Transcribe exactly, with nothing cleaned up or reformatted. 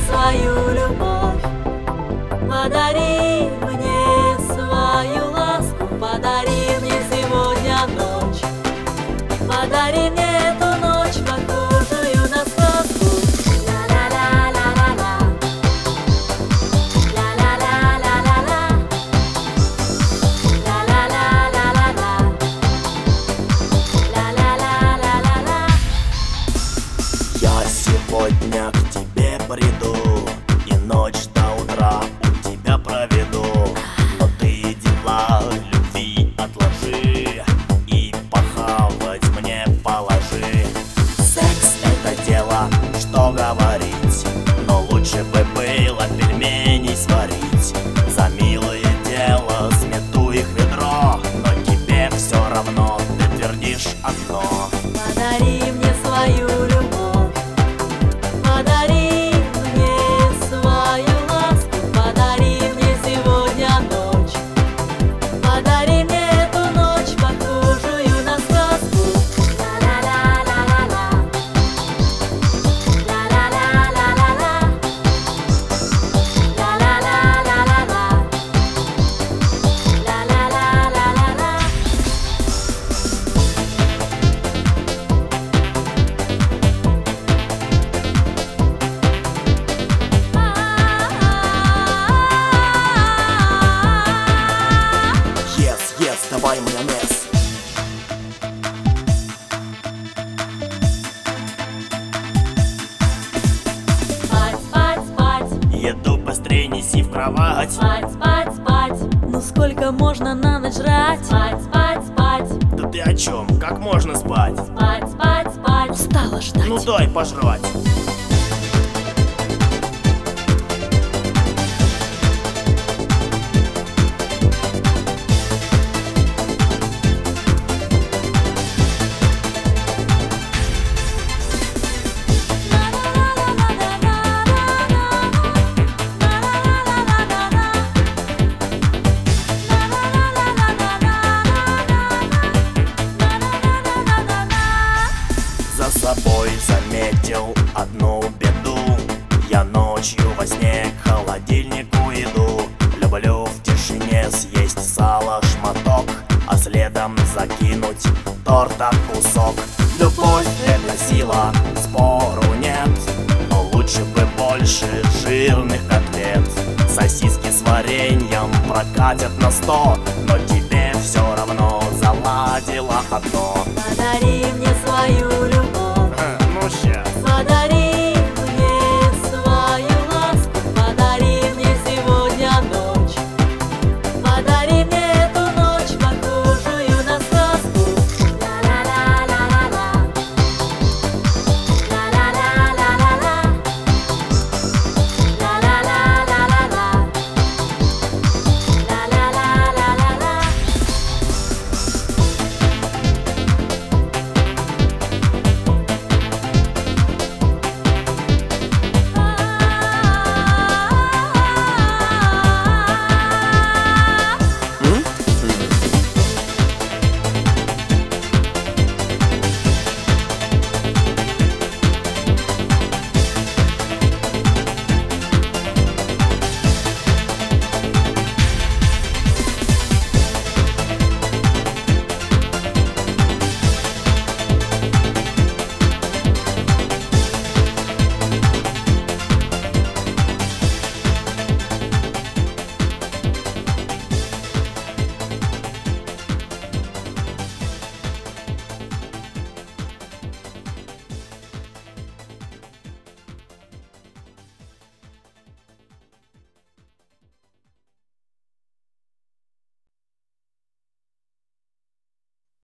свою любовь, подари мне свою ласку, подари мне сегодня ночь, подари мне эту ночь, похожую на сказку. Ла-ла-ла-ла-ла-ла, ла-ла-ла-ла-ла-ла, ла-ла-ла-ла-ла-ла, ла-ла-ла-ла-ла-ла. Я сегодня к тебе приду и ночь до утра у тебя проведу. Но ты дела любви отложи и похавать мне положи. Секс — это дело, что говорить, но лучше бы было пельменей сварить. За милое дело смету их ведро, но тебе все равно, ты твердишь одно. Подари мне свою любовь, подари мне свою ласку, подари мне сегодня ночь, подари мне эту ночь, похожую на сказку. Ла-ла-ла-ла-ла-ла, ла-ла-ла-ла-ла-ла, ла-ла-ла-ла-ла-ла, ла-ла-ла-ла-ла-ла. Ес, ес, давай майонез. Спать, спать, спать, Еду быстрее неси в кровать. спать, спать, спать. Ну сколько можно на ночь жрать? Спать, спать, спать, Да ты о чем? Как можно спать? спать, спать, спать. Устала ждать. Ну дай пожрать. За собой заметил одну беду. Я ночью во сне к холодильнику иду. Люблю в тишине съесть сало шматок, а следом закинуть торта кусок. Любовь — это сила, спору нет, но лучше бы больше жирных котлет. Сосиски с вареньем прокатят на сто, но тебе все равно заладила одно. Подари